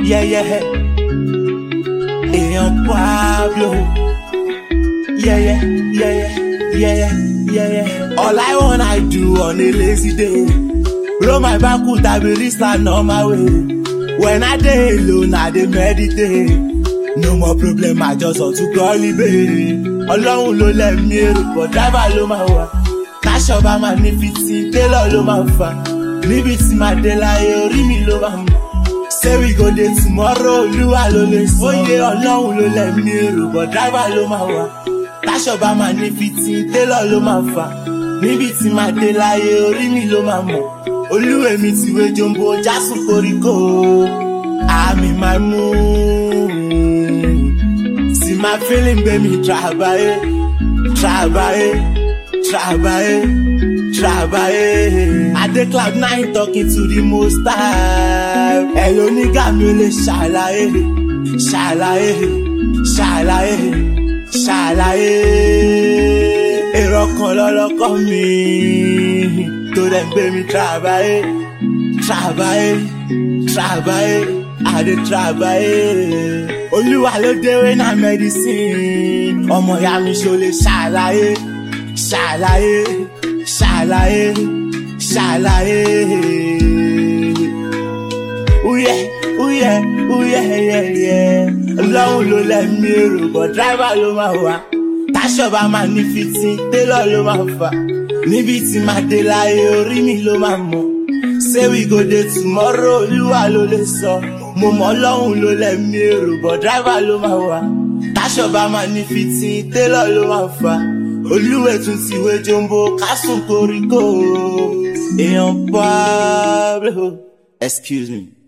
yeah, yeah. Èèyàn Pablo, yeah, yeah, yeah, yeah, yeah, yeah, yeah. All I wanna do on a lazy day, roll my back with a release and on my way. When I dey alone, I dey meditate. No more problem, I just want to call it, baby. Ọlọ́run ló lẹ́mí èrò, but driver ló máa wà. Káṣọ bá máa ní fìtì, tailor ló máa fà. Níbi tí màá dé láyé, orí mi ló máa mọ̀. Say we go there tomorrow, Olúwa ló lè sọ. Oyè Ọlọ́run ló lẹ́mí èrò, but driver ló máa wà. Káṣọ bá máa ní fìtì, tailor ló máa fà. Níbi tí màá dé láyé, orí mi ló máa mọ̀. Olúwẹ̀mí ti wé jombo, jásùn koríko. I'm in my mood. See my feeling, baby, trabaye, trabaye, trabaye, trabaye. I dey cloud 9 talking to the most high. Hello nigga, mi ò lè ṣàlàyé, ṣàlàyé, ṣàlàyé, ṣàlàyé. Èrò kan lọ́lọ́kọ́ mi, tó dẹ̀ gbé mi trabaye, trabaye, trabaye. I dey trabaye. Olúwa ló dé wey na medicine. Ọmọ ìyá mi ṣo lè ṣàlàyé, ṣàlàyé, ṣàlàyé, ṣàlàyé. Uyẹ, uyẹ, uyẹ, yẹyẹ. Ọlọ́run ló lẹ́mí èrò, but driver ló máa wà. Táṣọ bá máa ní fìtì, tailor ló máa fà. Níbi tí màá dé láyé, orí mi ló máa mọ̀. Say we go there tomorrow, Olúwa ló lè sọ. Mo mọ̀ Ọlọ́run ló lẹ́mí èrò, but driver ló máa wà. Táṣọ bá máa ní fìtì, tailor ló máa fà. Olúwẹ̀ tún ti wé jombo, kásùn koríko. Èèyàn Pablo, excuse me.